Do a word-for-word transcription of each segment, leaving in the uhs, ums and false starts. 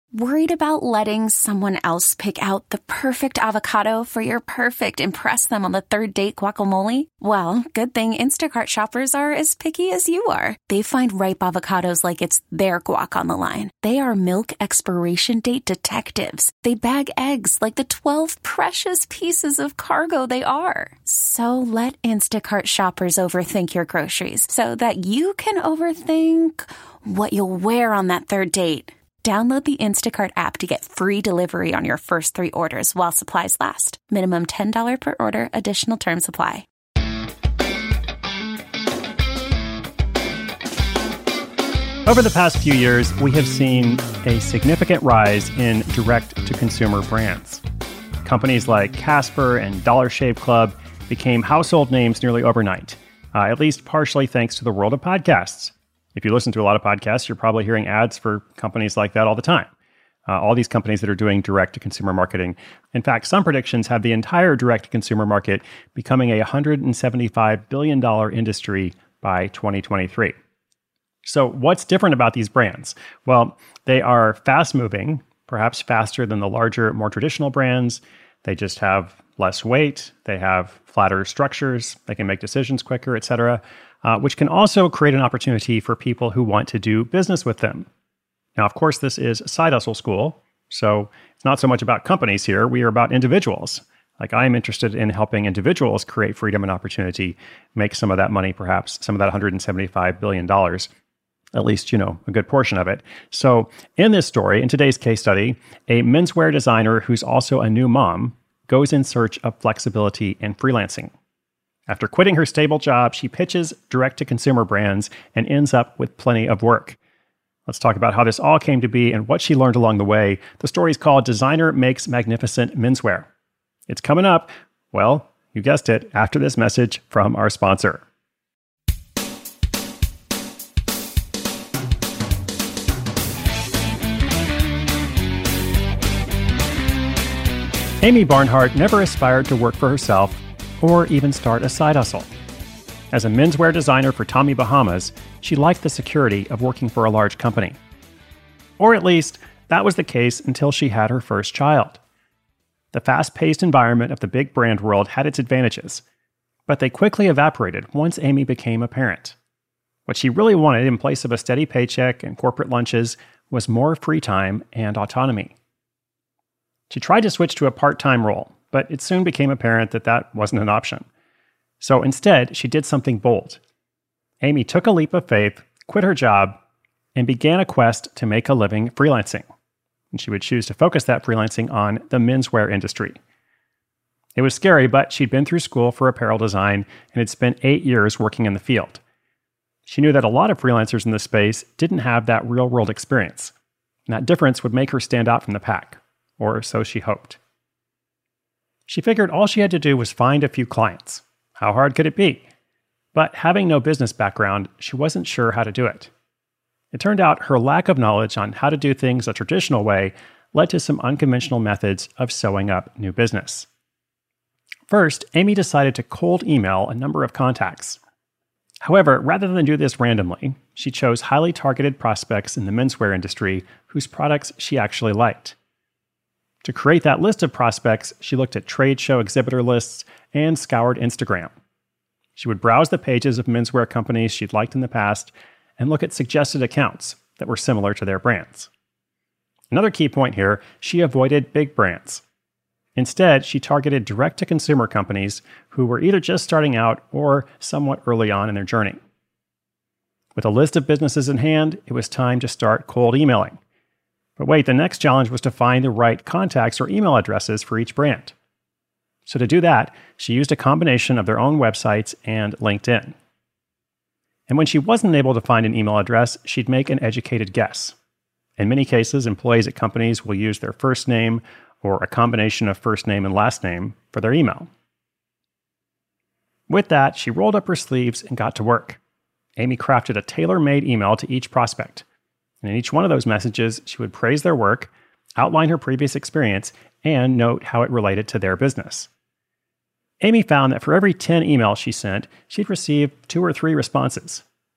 Worried about letting someone else pick out the perfect avocado for your perfect impress them on the third date guacamole? Well, good thing Instacart shoppers are as picky as you are. They find ripe avocados like it's their guac on the line. They are milk expiration date detectives. They bag eggs like the twelve precious pieces of cargo they are. So let Instacart shoppers overthink your groceries so that you can overthink what you'll wear on that third date. Download the Instacart app to get free delivery on your first three orders while supplies last. Minimum ten dollars per order. Additional terms apply. Over the past few years, we have seen a significant rise in direct-to-consumer brands. Companies like Casper and Dollar Shave Club became household names nearly overnight, uh, at least partially thanks to the world of podcasts. If you listen to a lot of podcasts, you're probably hearing ads for companies like that all the time. Uh, all these companies that are doing direct-to-consumer marketing. In fact, some predictions have the entire direct-to-consumer market becoming a one hundred seventy-five billion dollars industry by twenty twenty-three. So what's different about these brands? Well, they are fast-moving, perhaps faster than the larger, more traditional brands. They just have less weight. They have flatter structures. They can make decisions quicker, et cetera. Uh, which can also create an opportunity for people who want to do business with them. Now, of course, this is Side Hustle School, so it's not so much about companies here. We are about individuals. Like, I am interested in helping individuals create freedom and opportunity, make some of that money, perhaps some of that one hundred seventy-five billion dollars, at least, you know, a good portion of it. So in this story, in today's case study, a menswear designer who's also a new mom goes in search of flexibility and freelancing. After quitting her stable job, she pitches direct-to-consumer brands and ends up with plenty of work. Let's talk about how this all came to be and what she learned along the way. The story is called Designer Makes Magnificent Menswear. It's coming up, well, you guessed it, after this message from our sponsor. Amy Barnhart never aspired to work for herself or even start a side hustle. As a menswear designer for Tommy Bahamas, she liked the security of working for a large company. Or at least, that was the case until she had her first child. The fast-paced environment of the big brand world had its advantages, but they quickly evaporated once Amy became a parent. What she really wanted in place of a steady paycheck and corporate lunches was more free time and autonomy. She tried to switch to a part-time role, but it soon became apparent that that wasn't an option. So instead, she did something bold. Amy took a leap of faith, quit her job, and began a quest to make a living freelancing. And she would choose to focus that freelancing on the menswear industry. It was scary, but she'd been through school for apparel design and had spent eight years working in the field. She knew that a lot of freelancers in this space didn't have that real-world experience. And that difference would make her stand out from the pack, or so she hoped. She figured all she had to do was find a few clients. How hard could it be? But having no business background, she wasn't sure how to do it. It turned out her lack of knowledge on how to do things a traditional way led to some unconventional methods of sewing up new business. First, Amy decided to cold email a number of contacts. However, rather than do this randomly, she chose highly targeted prospects in the menswear industry whose products she actually liked. To create that list of prospects, she looked at trade show exhibitor lists and scoured Instagram. She would browse the pages of menswear companies she'd liked in the past and look at suggested accounts that were similar to their brands. Another key point here, she avoided big brands. Instead, she targeted direct-to-consumer companies who were either just starting out or somewhat early on in their journey. With a list of businesses in hand, it was time to start cold emailing. But wait, the next challenge was to find the right contacts or email addresses for each brand. So to do that, she used a combination of their own websites and LinkedIn. And when she wasn't able to find an email address, she'd make an educated guess. In many cases, employees at companies will use their first name or a combination of first name and last name for their email. With that, she rolled up her sleeves and got to work. Amy crafted a tailor-made email to each prospect. And in each one of those messages, she would praise their work, outline her previous experience, and note how it related to their business. Amy found that for every ten emails she sent, she'd receive two or three responses.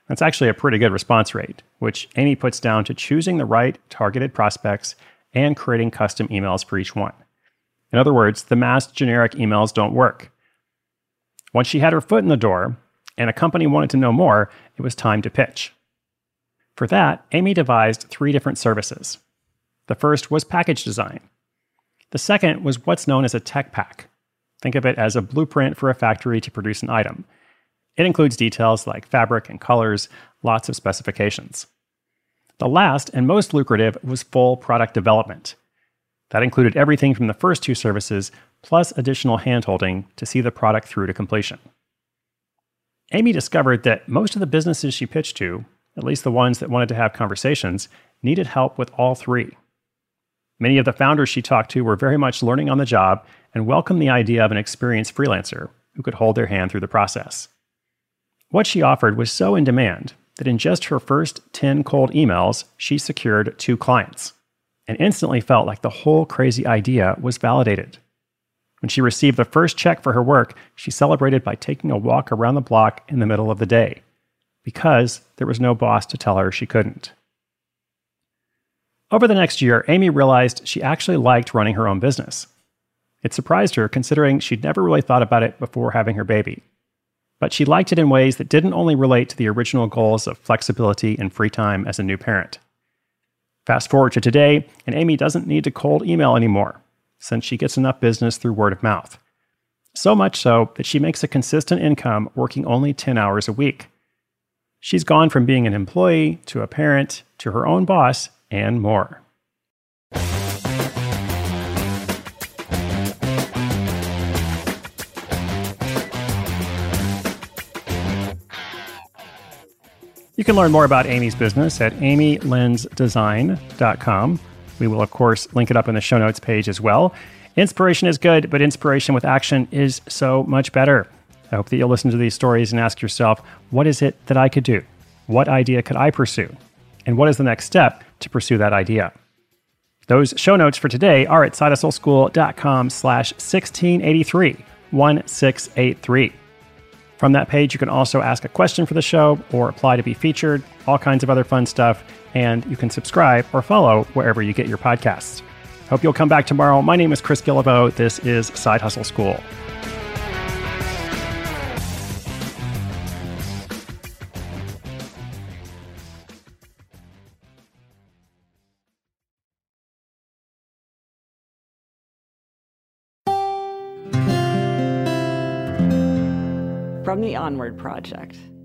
That's actually a pretty good response rate, which Amy puts down to choosing the right targeted prospects and creating custom emails for each one. In other words, the mass generic emails don't work. Once she had her foot in the door and a company wanted to know more, it was time to pitch. For that, Amy devised three different services. The first was package design. The second was what's known as a tech pack. Think of it as a blueprint for a factory to produce an item. It includes details like fabric and colors, lots of specifications. The last and most lucrative was full product development. That included everything from the first two services, plus additional handholding to see the product through to completion. Amy discovered that most of the businesses she pitched to, at least the ones that wanted to have conversations, needed help with all three. Many of the founders she talked to were very much learning on the job and welcomed the idea of an experienced freelancer who could hold their hand through the process. What she offered was so in demand that in just her first ten cold emails, she secured two clients and instantly felt like the whole crazy idea was validated. When she received the first check for her work, she celebrated by taking a walk around the block in the middle of the day, because there was no boss to tell her she couldn't. Over the next year, Amy realized she actually liked running her own business. It surprised her, considering she'd never really thought about it before having her baby. But she liked it in ways that didn't only relate to the original goals of flexibility and free time as a new parent. Fast forward to today, and Amy doesn't need to cold email anymore, since she gets enough business through word of mouth. So much so that she makes a consistent income working only ten hours a week. She's gone from being an employee to a parent to her own boss and more. You can learn more about Amy's business at amy lenz design dot com. We will, of course, link it up in the show notes page as well. Inspiration is good, but inspiration with action is so much better. I hope that you'll listen to these stories and ask yourself, what is it that I could do? What idea could I pursue? And what is the next step to pursue that idea? Those show notes for today are at side hustle school dot com slash sixteen eighty-three, one six eight three. From that page, you can also ask a question for the show or apply to be featured, all kinds of other fun stuff, and you can subscribe or follow wherever you get your podcasts. Hope you'll come back tomorrow. My name is Chris Guillebeau. This is Side Hustle School. From the Onward Project.